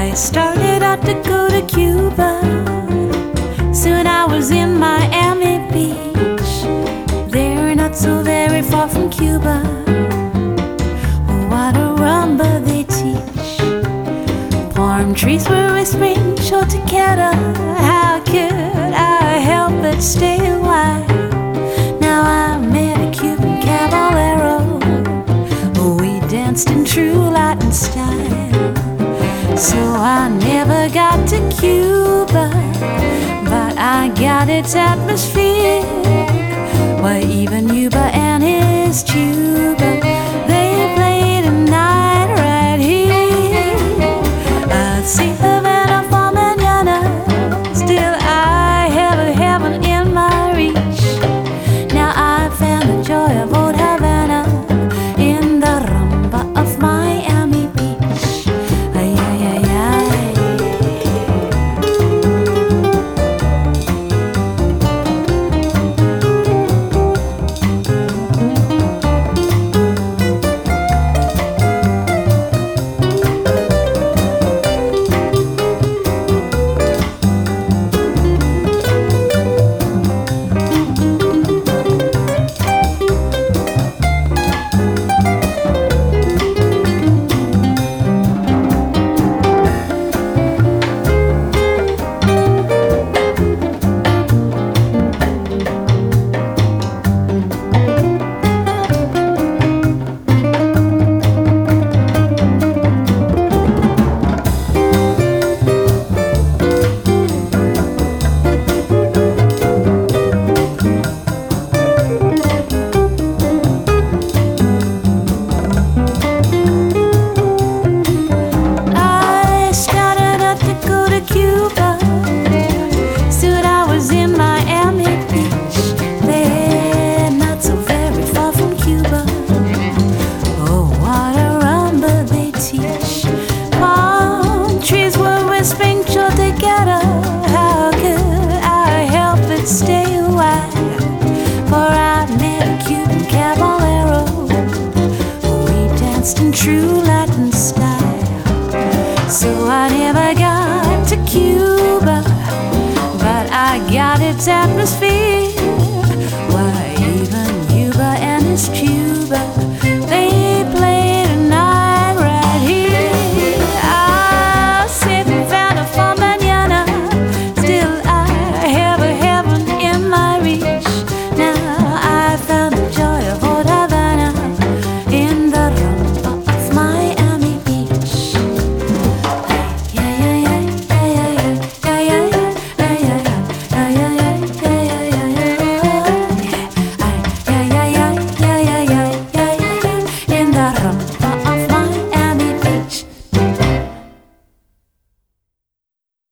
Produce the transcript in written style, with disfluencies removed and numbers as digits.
I started out to go to Cuba. Soon I was in Miami Beach. They're not so very far from Cuba. What a rumba they teach. Palm trees were whispering Chotequera. How could I help but stay a while? Now I met a Cuban caballero. We danced in true Latin style. So I never got to Cuba, but I got its atmosphere. Why, even Yuba and his tuba, they played a night right here. I'd see Havana for mañana. Still I have a heaven in my reach. Now I found the joy of old Havana in the rumba of Miami Beach. Ay, ay, ay, ay. Stay a while, for I met a Cuban caballero. We danced in true Latin style. So I never got to Cuba, but I got its atmosphere.